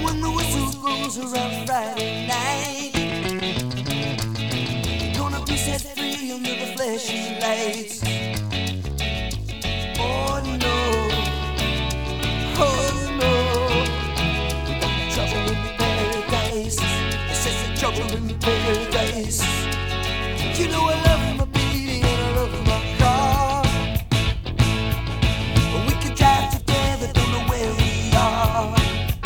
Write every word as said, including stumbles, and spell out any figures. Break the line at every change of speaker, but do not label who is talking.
when the whistle blows around Friday night, gonna be set free under the flashing lights.